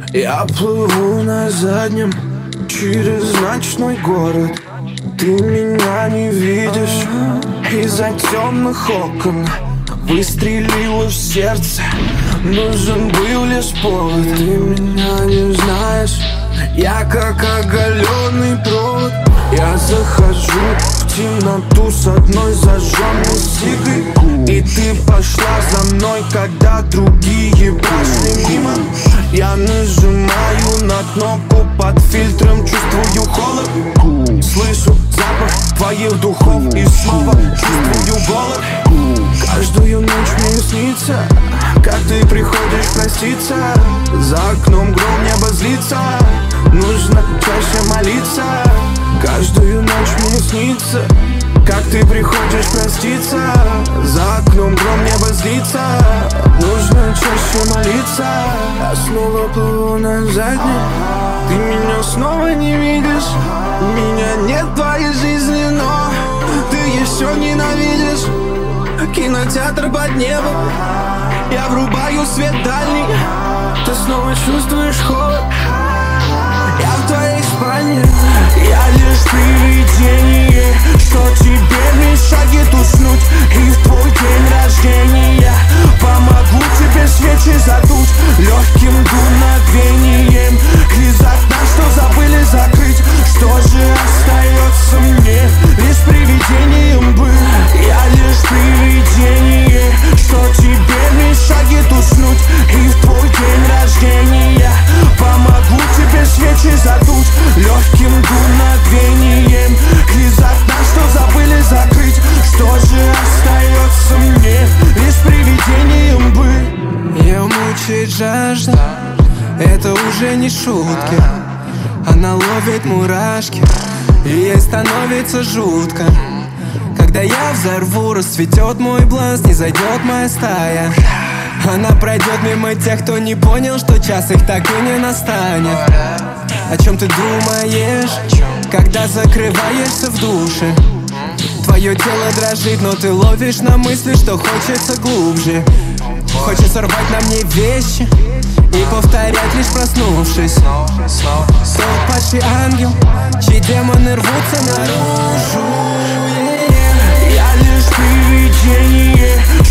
Я плыву на заднем через ночной город. Ты меня не видишь из-за темных окон. Выстрелила в сердце, нужен был лишь повод. Ты меня не знаешь, я как оголенный провод. Я захожу в темноту с одной зажженной сигой, и ты пошла за мной, когда другие прошли мимо. Я нажимаю на кнопку под фильтром, чувствую холод. Слышу запах твоих духов и снова чувствую голод. Каждую ночь мне снится, как ты приходишь проститься. За окном гром, небо злится, нужно чаще молиться. Каждую ночь мне снится, как ты приходишь проститься. За окном гром, небо злится, нужно чаще молиться. Я снова плыву на заднем, ты меня снова не видишь. У меня нет твоей жизни, но ты еще ненавидишь. Кинотеатр под небом, я врубаю свет дальний. Ты снова чувствуешь холод, я в твоей спальне. Я лишь привидение, что тебе мешает уснуть. И в твой день рождения помогу тебе свечи задуть легким дуновением из окна, что забыли закрыть. Что же остается мне? Лишь привидением быть. Я лишь привидение, что тебе мешает уснуть. И в твой день рождения помогу тебе свечи задуть легким дуновением из окна, что забыли закрыть. Что же остается мне? Лишь привидением быть. Ее мучает жажда, это уже не шутки. Она ловит мурашки, и ей становится жутко. Когда я взорву, расцветет мой бласт, не зайдет моя стая. Она пройдет мимо тех, кто не понял, что час их так и не настанет. О чем ты думаешь, когда закрываешься в душе? Твое тело дрожит, но ты ловишь на мысли, что хочется глубже. Хочется рвать на мне вещи и повторять, лишь проснувшись. Тот падший ангел, чьи демоны рвутся наружу. Я лишь привидение,